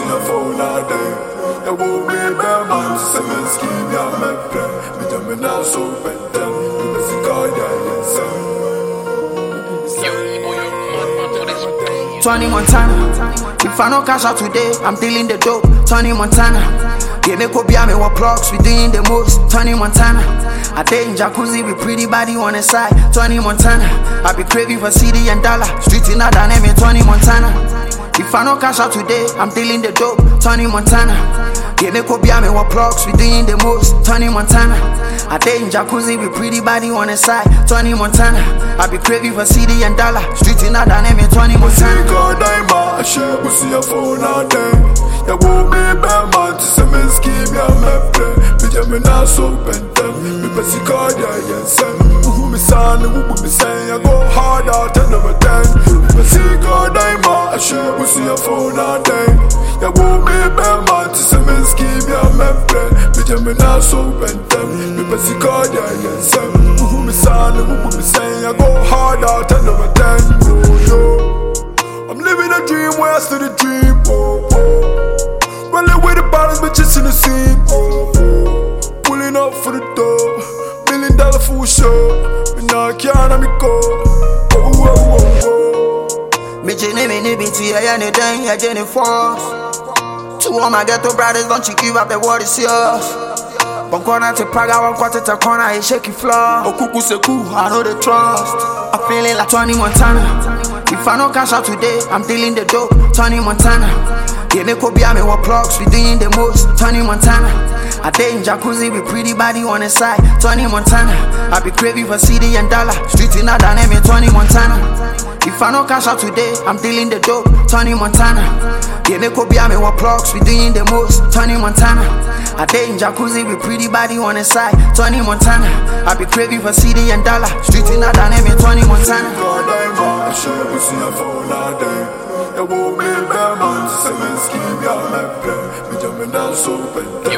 your phone all day. You won't be bad man, seven scheme, ya me play. Me jam me now so better. You must see God, yeah, 20 Montana. If I no cash out today, I'm dealing the dope. 20 Montana. Yeah, me could be me what plugs, we doing the most. 20 Montana. I date in jacuzzi with pretty body on the side. 20 Montana. I be craving for CD and dollar. Street in that name 20 Montana. If I no cash out today, I'm dealing the dope. 20 Montana. Yeah, me could be me what plugs, we doing the most. 20 Montana. I date in jacuzzi with pretty body on the side. 20 Montana. I be craving for CD and dollar. Street in that name 20 Montana. God, I'm a share, we see your phone all day. You won't be bad man, to seven scheme, ya me play. Me jam me now so better. Me pussy God, yeah, who me son, who me say, I go hard out and never done. Me see God, I'm a share, we see your phone all day. You won't be bad man, to seven scheme, ya me play. Me jam me now so better. Me pussy God, yeah, who me son, who me say, I go hard out and never done. I'm living a dream where I still the dream. Running with the bottles, bitches in the scene. Pulling up for the door. $1 million full show. Me now can't let me go. Me Jenny, me be to you, any day, ya Jenny Force. To all my ghetto brothers, don't you give up, the word is yours. One corner to Praga, one quarter to corner, a shaky floor. Oh, cuckoo, say cool, I know the trust. I'm feeling like 20 Montana. If I no cash out today, I'm dealing the dope. 20 Montana. Yeah, me could be me what plugs, we doing the most. 20 Montana. I date in jacuzzi with pretty body on the side. 20 Montana. I be craving for CD and dollar. Street in that name 20 Montana. If I no cash out today, I'm dealing the dope. 20 Montana. Yeah, me could be me what plugs, we doing the most. 20 Montana. I date in jacuzzi with pretty body on the side. 20 Montana. I be craving for CD and dollar. Street in that name 20 Montana. I share with your phone all day. You won't be bad man, to seven scheme, ya me play. Me jam me now so better.